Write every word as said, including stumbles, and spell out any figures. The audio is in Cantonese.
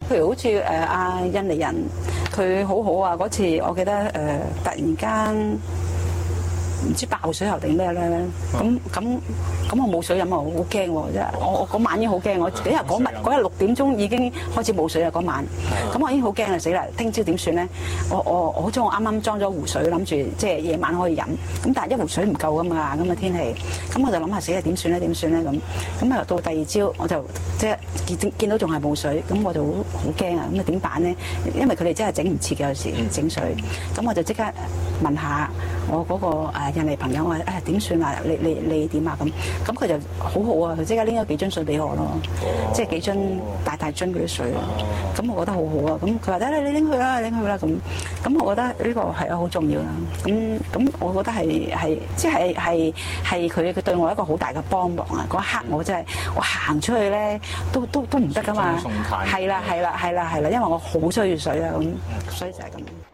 譬如好似誒阿印尼人，佢好好啊！嗰次我記得誒、呃，突然間唔知爆水喉定咩咧，咁咁咁我冇水飲啊，好驚喎！真係我我嗰晚已經好驚，我因為嗰日嗰日六點鐘已經開始冇水啦嗰晚，咁我已經好驚啊！死啦！聽朝點算咧？我我我好彩我啱啱裝咗壺水，諗住即係夜晚可以飲，咁但係一壺水唔夠噶嘛，咁嘅天氣，咁我就諗下死啦點算咧？點算咧咁？咁啊到第二朝我就即係見見到仲係冇水，咁我就好好驚啊！咁啊點辦咧？因為佢哋真係整唔切嘅有時整水，咁我就即刻問下我嗰個誒印尼朋友，我話誒點算啊？你你你點啊？咁咁佢就好好啊！佢即刻拎咗幾樽水俾我咯，哦、即係幾樽大大樽嗰啲水啊！咁、哦、我覺得好好啊！咁佢話得你你拎去啦，拎去啦咁。咁我覺得呢個係啊好重要啦。咁咁我覺得係係即係係係佢佢對我一個好大嘅幫忙啊！嗰一刻我真係我行出去咧都都都唔得噶嘛，係啦係啦係啦係啦，因為我好需要水啊咁，所以就係咁。